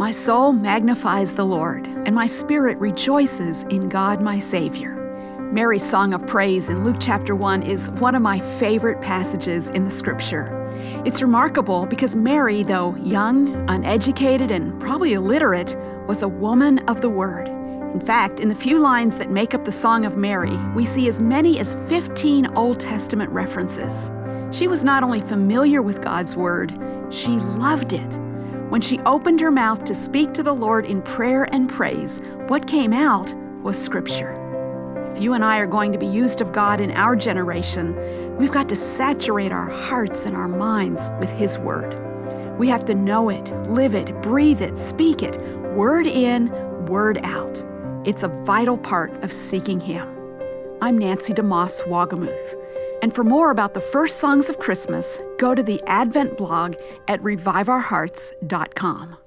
My soul magnifies the Lord, and my spirit rejoices in God my Savior. Mary's song of praise in Luke chapter 1 is one of my favorite passages in the scripture. It's remarkable because Mary, though young, uneducated, and probably illiterate, was a woman of the Word. In fact, in the few lines that make up the Song of Mary, we see as many as 15 Old Testament references. She was not only familiar with God's Word, she loved it. When she opened her mouth to speak to the Lord in prayer and praise, what came out was Scripture. If you and I are going to be used of God in our generation, we've got to saturate our hearts and our minds with His Word. We have to know it, live it, breathe it, speak it, word in, word out. It's a vital part of seeking Him. I'm Nancy DeMoss Wagamuth. And for more about the first songs of Christmas, go to the Advent blog at reviveourhearts.com.